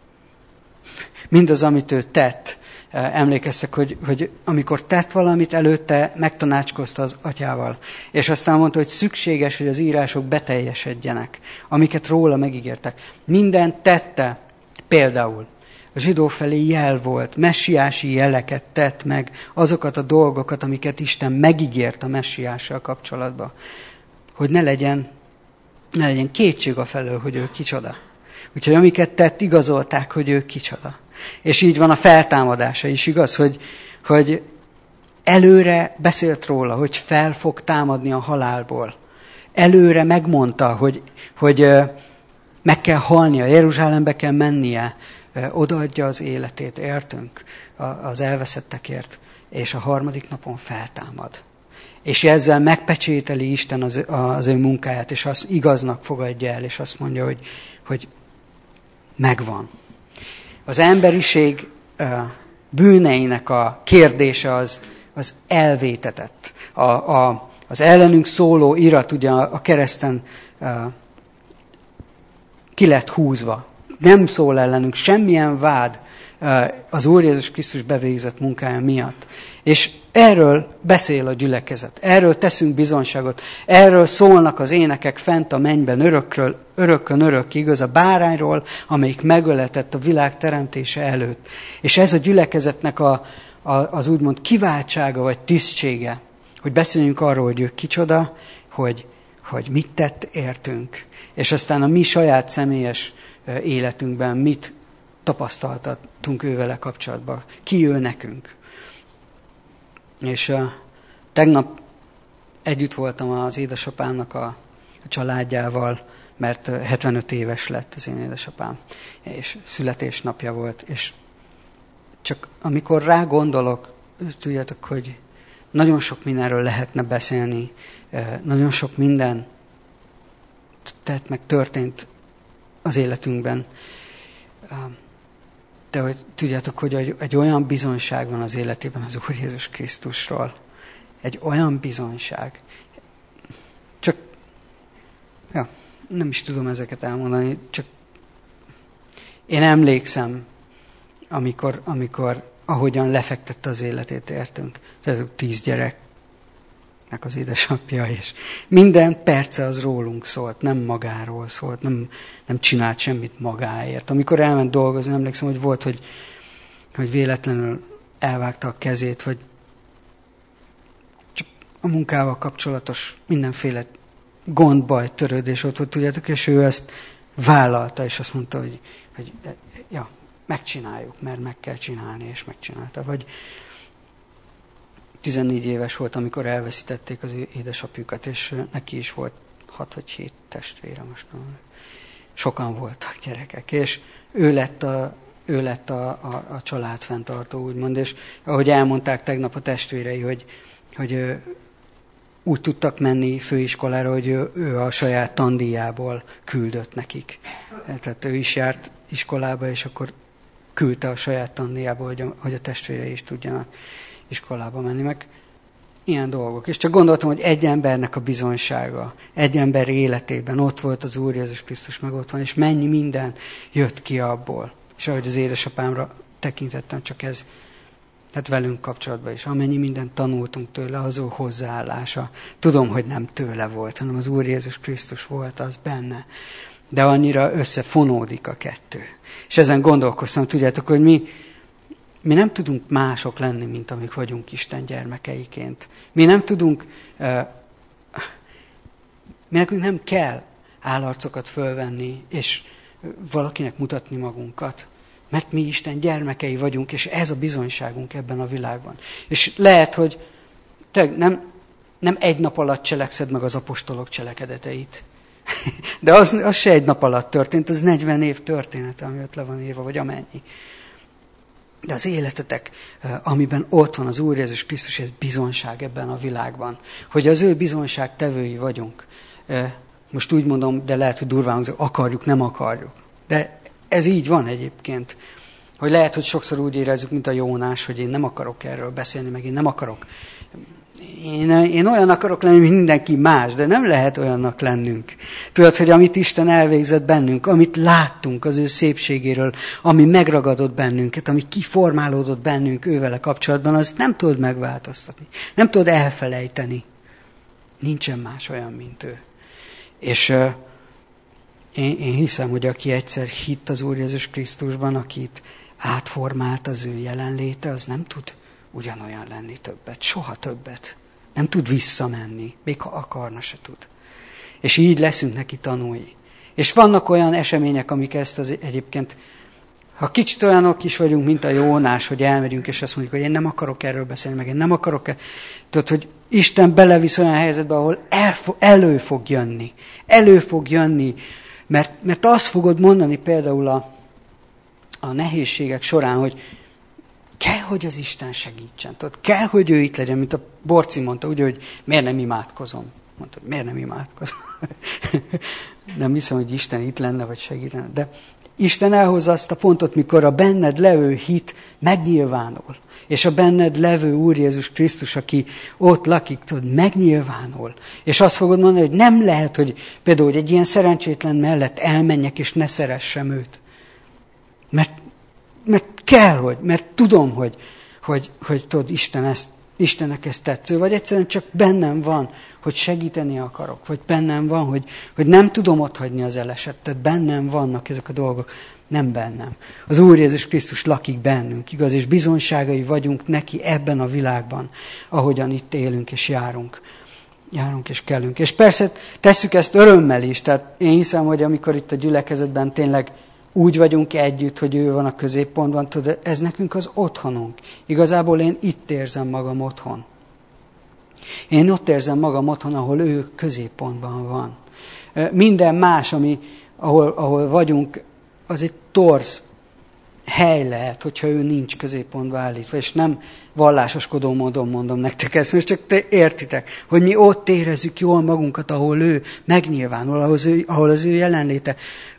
Mindaz, amit ő tett. Emlékeztek, hogy, hogy amikor tett valamit, előtte megtanácskozta az atyával. És aztán mondta, hogy szükséges, hogy az írások beteljesedjenek, amiket róla megígértek. Mindent tette, például. A zsidó felé jel volt, messiási jeleket tett meg, azokat a dolgokat, amiket Isten megígért a messiással kapcsolatban. Hogy ne legyen, ne legyen kétség a felől, hogy ő kicsoda. Úgyhogy amiket tett, igazolták, hogy ő kicsoda. És így van a feltámadása is, igaz, hogy, hogy előre beszélt róla, hogy fel fog támadni a halálból. Előre megmondta, hogy, hogy meg kell halnia, Jeruzsálembe kell mennie, odaadja az életét, értünk, az elveszettekért, és a harmadik napon feltámad. És ezzel megpecsételi Isten az, az ő munkáját, és azt igaznak fogadja el, és azt mondja, hogy, hogy megvan. Az emberiség bűneinek a kérdése az, az elvétetett. A, a, az ellenünk szóló irat ugye a kereszten ki lett húzva. Nem szól ellenünk semmilyen vád az Úr Jézus Krisztus bevégzett munkája miatt. És erről beszél a gyülekezet, erről teszünk bizonyságot, erről szólnak az énekek fent a mennyben örökről, örökkön örökkig, igaz, a bárányról, amelyik megöletett a világ teremtése előtt. És ez a gyülekezetnek a, a, az úgymond kiváltsága vagy tisztsége, hogy beszéljünk arról, hogy ő kicsoda, hogy, hogy mit tett értünk. És aztán a mi saját személyes életünkben mit tapasztaltatunk ővele kapcsolatban. Ki ő nekünk. És uh, tegnap együtt voltam az édesapámnak a, a családjával, mert hetvenöt éves lett az én édesapám, és születésnapja volt, és csak amikor rá gondolok, tudjátok, hogy nagyon sok mindenről lehetne beszélni, nagyon sok minden tett meg történt az életünkben. De hogy tudjátok, hogy egy, egy olyan bizonyság van az életében az Úr Jézus Krisztusról. Egy olyan bizonyság. Csak, ja, nem is tudom ezeket elmondani, csak én emlékszem, amikor, amikor ahogyan lefektette az életét, értünk. Ezek tíz gyereknek az édesapja, és minden perce az rólunk szólt, nem magáról szólt, nem, nem csinált semmit magáért. Amikor elment dolgozni, emlékszem, hogy volt, hogy, hogy véletlenül elvágta a kezét, vagy csak a munkával kapcsolatos mindenféle gond, baj, törődés ott volt, tudjátok, és ő ezt vállalta, és azt mondta, hogy, hogy ja, megcsináljuk, mert meg kell csinálni, és megcsinálta. Vagy tizennégy éves volt, amikor elveszítették az édesapjukat, és neki is volt hat vagy hét testvére, most mondom. Sokan voltak gyerekek, és ő lett a, ő lett a, a, a család fenntartó, úgymond, és ahogy elmondták tegnap a testvérei, hogy, hogy ő, úgy tudtak menni főiskolára, hogy ő, ő a saját tandíjából küldött nekik. Tehát ő is járt iskolába, és akkor küldte a saját tannéjába, hogy a, hogy a testvérei is tudjanak iskolába menni, meg ilyen dolgok. És csak gondoltam, hogy egy embernek a bizonysága, egy ember életében ott volt az Úr Jézus Krisztus, meg ott van, és mennyi minden jött ki abból. És ahogy az édesapámra tekintettem, csak ez, hát velünk kapcsolatban is, amennyi mindent tanultunk tőle, az ő hozzáállása. Tudom, hogy nem tőle volt, hanem az Úr Jézus Krisztus volt az benne. De annyira összefonódik a kettő. És ezen gondolkoztam, tudjátok, hogy mi, mi nem tudunk mások lenni, mint amik vagyunk Isten gyermekeiként. Mi nem tudunk, uh, mi nekünk nem kell állarcokat fölvenni, és valakinek mutatni magunkat. Mert mi Isten gyermekei vagyunk, és ez a bizonyságunk ebben a világban. És lehet, hogy te nem, nem egy nap alatt cselekszed meg az apostolok cselekedeteit. De az, az se egy nap alatt történt, az negyven év története, ami ott le van írva, vagy amennyi. De az életetek, amiben ott van az Úr Jézus Krisztus, ez bizonság ebben a világban. Hogy az ő bizonság tevői vagyunk. Most úgy mondom, de lehet, hogy durván hangzik, akarjuk, nem akarjuk. De ez így van egyébként. Hogy lehet, hogy sokszor úgy érezzük, mint a Jónás, hogy én nem akarok erről beszélni, meg én nem akarok. Én, én olyan akarok lenni, mint mindenki más, de nem lehet olyannak lennünk. Tudod, hogy amit Isten elvégzett bennünk, amit láttunk az ő szépségéről, ami megragadott bennünket, ami kiformálódott bennünk ővele kapcsolatban, azt nem tudod megváltoztatni. Nem tudod elfelejteni. Nincsen más olyan, mint ő. És uh, én, én hiszem, hogy aki egyszer hitt az Úr Jézus Krisztusban, akit átformált az ő jelenléte, az nem tud ugyanolyan lenni többet, soha többet. Nem tud visszamenni, még ha akarna, se tud. És így leszünk neki tanúi. És vannak olyan események, amik ezt az egyébként, ha kicsit olyanok is vagyunk, mint a Jónás, hogy elmegyünk, és azt mondjuk, hogy én nem akarok erről beszélni, meg én nem akarok, tudod, hogy Isten belevisz olyan helyzetbe, ahol el, elő fog jönni. Elő fog jönni, mert, mert azt fogod mondani például a, a nehézségek során, hogy kell, hogy az Isten segítsen. Tudod, kell, hogy ő itt legyen, mint a Borci mondta, ugye, hogy miért nem imádkozom. Mondta, hogy miért nem imádkozom. Nem hiszem, hogy Isten itt lenne, vagy segítene. De Isten elhozza azt a pontot, mikor a benned levő hit megnyilvánul. És a benned levő Úr Jézus Krisztus, aki ott lakik, tudod, megnyilvánul. És azt fogod mondani, hogy nem lehet, hogy például hogy egy ilyen szerencsétlen mellett elmenjek, és ne szeressem őt. Mert Mert kell, hogy, mert tudom, hogy, hogy, hogy tudod, Isten ezt, Istennek ez tetsző, vagy egyszerűen csak bennem van, hogy segíteni akarok, vagy bennem van, hogy, hogy nem tudom otthagyni az elesettet, bennem vannak ezek a dolgok, nem bennem. Az Úr Jézus Krisztus lakik bennünk, igaz, és bizonyságai vagyunk neki ebben a világban, ahogyan itt élünk és járunk. Járunk és kellünk. És persze tesszük ezt örömmel is, tehát én hiszem, hogy amikor itt a gyülekezetben tényleg úgy vagyunk együtt, hogy ő van a középpontban, tudod, ez nekünk az otthonunk. Igazából én itt érzem magam otthon. Én ott érzem magam otthon, ahol ő középpontban van. Minden más, ami, ahol, ahol vagyunk, az egy torz hely lehet, hogyha ő nincs középpontba állítva, és nem vallásoskodó módon mondom nektek ezt, most csak te értitek, hogy mi ott érezzük jól magunkat, ahol ő megnyilvánul, ahol az ő, ahol az ő jelenléte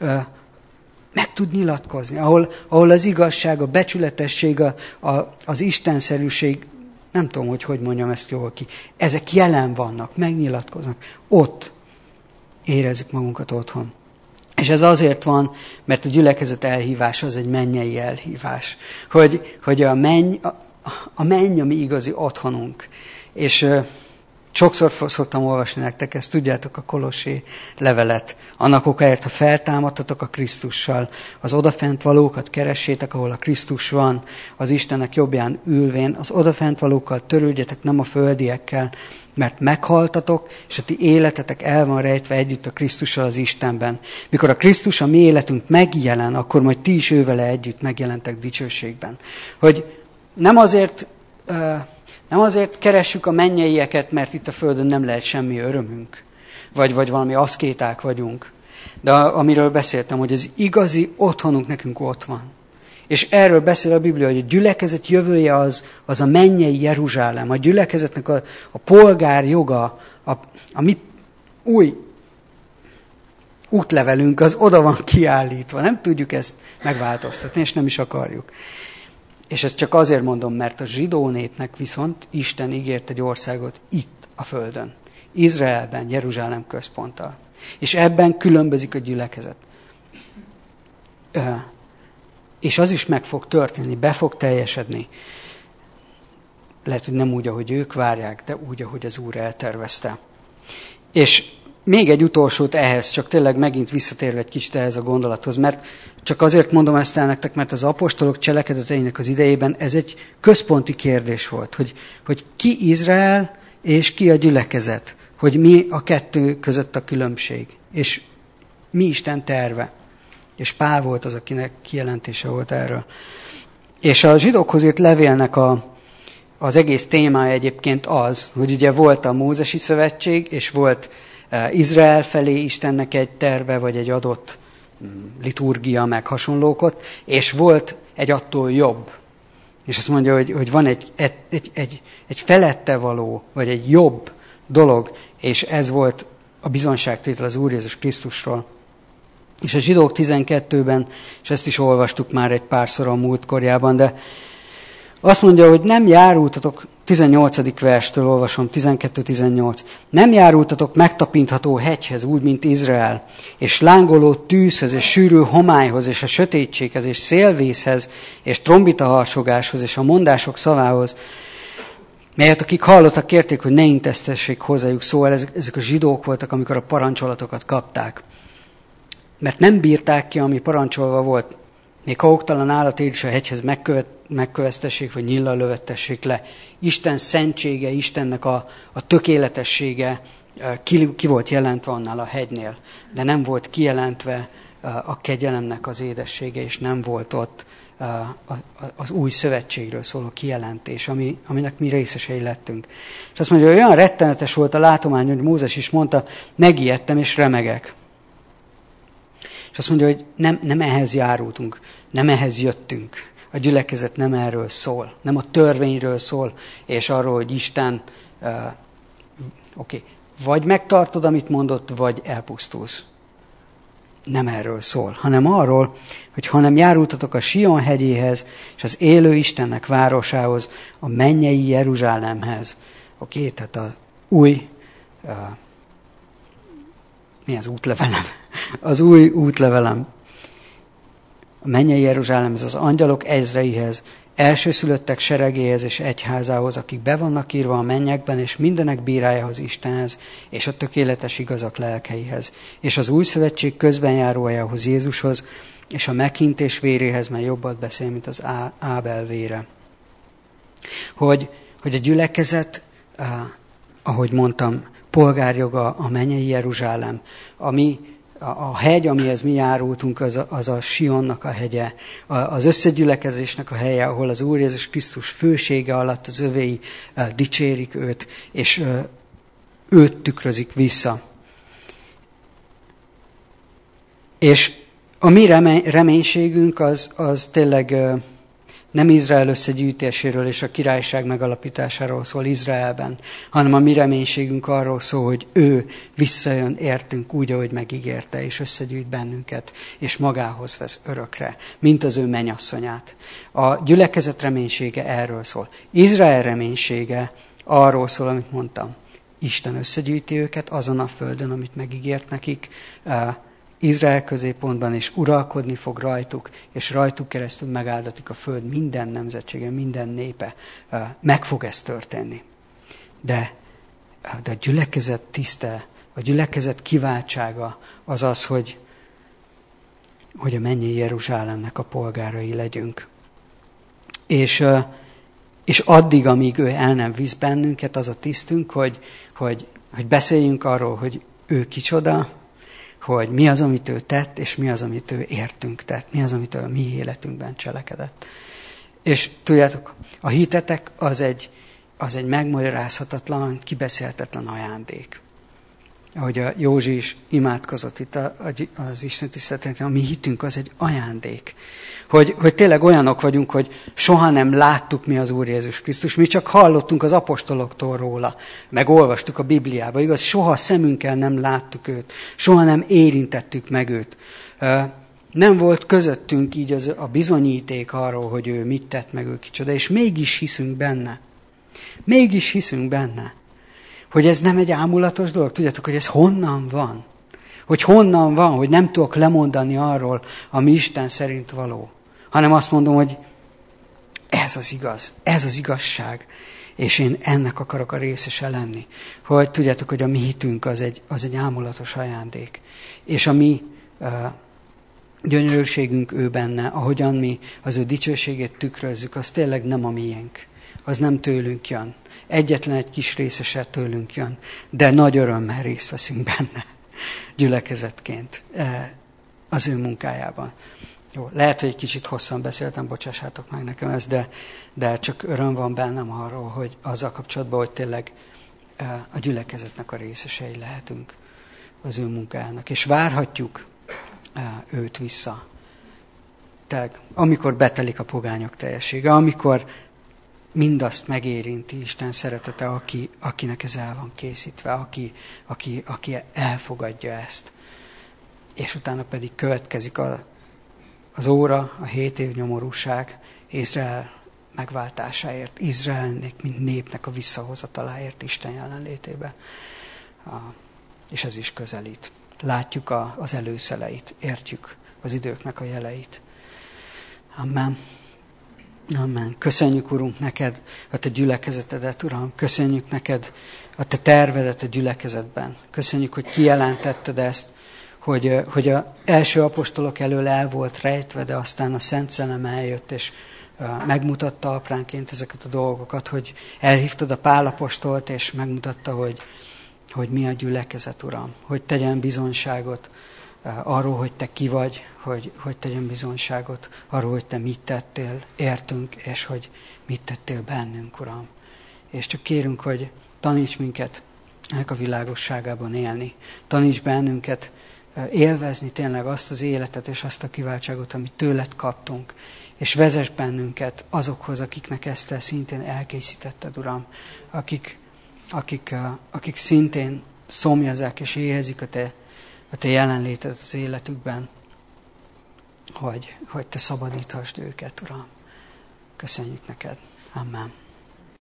meg tud nyilatkozni, ahol, ahol az igazság, a becsületesség, a, a, az istenszerűség, nem tudom, hogy hogy mondjam ezt jól ki, ezek jelen vannak, megnyilatkoznak. Ott érezzük magunkat otthon. És ez azért van, mert a gyülekezet elhívása az egy mennyei elhívás. Hogy, hogy a, menny, a, a menny a mi igazi otthonunk. És sokszor szoktam olvasni nektek ezt, tudjátok, a Kolossé levelet. Annak okáért, ha feltámadtatok a Krisztussal, az odafent valókat keressétek, ahol a Krisztus van, az Istennek jobbján ülvén, az odafent valókkal törődjetek, nem a földiekkel, mert meghaltatok, és a ti életetek el van rejtve együtt a Krisztussal az Istenben. Mikor a Krisztus, a mi életünk megjelen, akkor majd ti is ővele együtt megjelentek dicsőségben. Hogy nem azért... Uh, Nem azért keressük a mennyeieket, mert itt a földön nem lehet semmi örömünk, vagy, vagy valami aszkéták vagyunk. De amiről beszéltem, hogy az igazi otthonunk nekünk ott van. És erről beszél a Biblia, hogy a gyülekezet jövője az, az a mennyei Jeruzsálem. A gyülekezetnek a, a polgár joga, a, a mi új, útlevelünk az oda van kiállítva. Nem tudjuk ezt megváltoztatni, és nem is akarjuk. És ezt csak azért mondom, mert a zsidó népnek viszont Isten ígért egy országot itt a földön. Izraelben, Jeruzsálem központtal. És ebben különbözik a gyülekezet. És az is meg fog történni, be fog teljesedni. Lehet, hogy nem úgy, ahogy ők várják, de úgy, ahogy az Úr eltervezte. És még egy utolsót ehhez, csak tényleg megint visszatérve egy kicsit ehhez a gondolathoz, mert csak azért mondom ezt el nektek, mert az apostolok cselekedeteinek az idejében ez egy központi kérdés volt, hogy, hogy ki Izrael és ki a gyülekezet, hogy mi a kettő között a különbség, és mi Isten terve. És Pál volt az, akinek kijelentése volt erről. És a zsidókhoz írt levélnek a, az egész témája egyébként az, hogy ugye volt a Mózesi szövetség, és volt Izrael felé Istennek egy terve, vagy egy adott liturgia, meg hasonlókot, és volt egy attól jobb. És azt mondja, hogy, hogy van egy, egy, egy, egy, egy felette való, vagy egy jobb dolog, és ez volt a bizonyságtétel az Úr Jézus Krisztusról. És a zsidók tizenkettőben, és ezt is olvastuk már egy párszor a múltkorjában, de azt mondja, hogy nem járultatok, tizennyolcadik verstől olvasom, tizenkettő tizennyolc. Nem járultatok megtapintható hegyhez, úgy, mint Izrael, és lángoló tűzhöz, és sűrű homályhoz, és a sötétséghez, és szélvészhez, és trombitaharsogáshoz, és a mondások szavához, melyet akik hallottak, kérték, hogy ne intesztessék hozzájuk. Szóval ezek, ezek a zsidók voltak, amikor a parancsolatokat kapták. Mert nem bírták ki, ami parancsolva volt. Még ha oktalan állatért is a hegyhez megkövet, megköveztessék, vagy nyillal lövettessék le. Isten szentsége, Istennek a, a tökéletessége ki, ki volt jelentve annál a hegynél. De nem volt kijelentve a kegyelemnek az édessége, és nem volt ott az új szövetségről szóló kijelentés, ami, aminek mi részesei lettünk. És azt mondja, hogy olyan rettenetes volt a látomány, hogy Mózes is mondta, megijedtem és remegek. És azt mondja, hogy nem, nem ehhez járultunk, nem ehhez jöttünk. A gyülekezet nem erről szól, nem a törvényről szól, és arról, hogy Isten, uh, oké, okay, vagy megtartod, amit mondott, vagy elpusztulsz. Nem erről szól, hanem arról, hogy hanem járultatok a Sion hegyéhez, és az élő Istennek városához, a mennyei Jeruzsálemhez. Oké, okay, tehát a új, uh, mi az útlevelem? Az új útlevelem. A mennyei Jeruzsálem, ez az angyalok ezreihez, elsőszülöttek seregéhez és egyházához, akik be vannak írva a mennyekben, és mindenek bírájához, Istenhez, és a tökéletes igazak lelkeihez, és az új szövetség közbenjárójához, Jézushoz, és a meghintés véréhez, mert jobbat beszél, mint az Ábel vére. Hogy, hogy a gyülekezet, ah, ahogy mondtam, polgárjoga a mennyei Jeruzsálem, ami a hegy, amihez mi járultunk, az a, az a Sionnak a hegye, az összegyülekezésnek a helye, ahol az Úr Jézus Krisztus fősége alatt az övéi uh, dicsérik őt, és uh, őt tükrözik vissza. És a mi reménységünk az, az tényleg uh, nem Izrael összegyűjtéséről és a királyság megalapításáról szól Izraelben, hanem a mi reménységünk arról szól, hogy ő visszajön értünk úgy, ahogy megígérte, és összegyűjt bennünket, és magához vesz örökre, mint az ő mennyasszonyát. A gyülekezet reménysége erről szól. Izrael reménysége arról szól, amit mondtam. Isten összegyűjti őket azon a földön, amit megígért nekik, Izrael középpontban, és uralkodni fog rajtuk, és rajtuk keresztül megáldatik a föld minden nemzetsége, minden népe. Meg fog ez történni. De, de a gyülekezet tiszte, a gyülekezet kiváltsága az az, hogy, hogy a mennyei Jeruzsálemnek a polgárai legyünk. És, és addig, amíg ő el nem visz bennünket, az a tisztünk, hogy, hogy, hogy beszéljünk arról, hogy ő kicsoda, hogy mi az, amit ő tett, és mi az, amit ő értünk tett, mi az, amit ő a mi életünkben cselekedett. És tudjátok, a hitetek az egy, az egy megmagyarázhatatlan, kibeszélhetetlen ajándék. ahogy a Józsi is imádkozott itt az Isten tiszteletén, a mi hitünk az egy ajándék. Hogy, hogy tényleg olyanok vagyunk, hogy soha nem láttuk mi az Úr Jézus Krisztus, mi csak hallottunk az apostoloktól róla, meg olvastuk a Bibliába, igaz, soha szemünkkel nem láttuk őt, soha nem érintettük meg őt. Nem volt közöttünk így az, a bizonyíték arról, hogy ő mit tett, meg ő kicsoda, és mégis hiszünk benne. Mégis hiszünk benne. Hogy ez nem egy ámulatos dolog. Tudjátok, hogy ez honnan van? Hogy honnan van, hogy nem tudok lemondani arról, ami Isten szerint való. Hanem azt mondom, hogy ez az igaz, ez az igazság, és én ennek akarok a részese lenni. Hogy tudjátok, hogy a mi hitünk az egy, az egy ámulatos ajándék. És a mi uh, gyönyörűségünk ő benne, ahogyan mi az ő dicsőségét tükrözzük, az tényleg nem a miénk. Az nem tőlünk jön. Egyetlen egy kis részese tőlünk jön, de nagy örömmel részt veszünk benne, gyülekezetként, az ő munkájában. Jó, lehet, hogy egy kicsit hosszan beszéltem, bocsássátok meg nekem ezt, de, de csak öröm van bennem arról, hogy azzal kapcsolatban, hogy tényleg a gyülekezetnek a részesei lehetünk az ő munkájának. És várhatjuk őt vissza. Tehát amikor betelik a pogányok teljessége, amikor mindazt megérinti Isten szeretete, aki, akinek ez el van készítve, aki, aki, aki elfogadja ezt. És utána pedig következik a, az óra, a hét év nyomorúság Izrael megváltásáért, Izraelnek, mint népnek a visszahozataláért Isten jelenlétébe. A, és ez is közelít. Látjuk a, az előszeleit, értjük az időknek a jeleit. Amen. Amen. Köszönjük, Urunk, neked a te gyülekezetedet, Uram. Köszönjük neked a te tervedet a gyülekezetben. Köszönjük, hogy kijelentetted ezt, hogy, hogy az első apostolok elől el volt rejtve, de aztán a Szent Szellem eljött, és megmutatta apránként ezeket a dolgokat, hogy elhívtad a Pál apostolt, és megmutatta, hogy, hogy mi a gyülekezet, Uram. Hogy tegyen bizonyságot arról, hogy te ki vagy, hogy, hogy tegyen bizonyságot arról, hogy te mit tettél, értünk, és hogy mit tettél bennünk, Uram. És csak kérünk, hogy taníts minket ennek a világosságában élni. Taníts bennünket élvezni tényleg azt az életet és azt a kiváltságot, amit tőled kaptunk, és vezess bennünket azokhoz, akiknek ezt te szintén elkészítetted, Uram, akik, akik, akik szintén szomjazzák és éhezik a te, a te jelenléted az életükben, hogy, hogy te szabadíthasd őket, Uram. Köszönjük neked. Amen.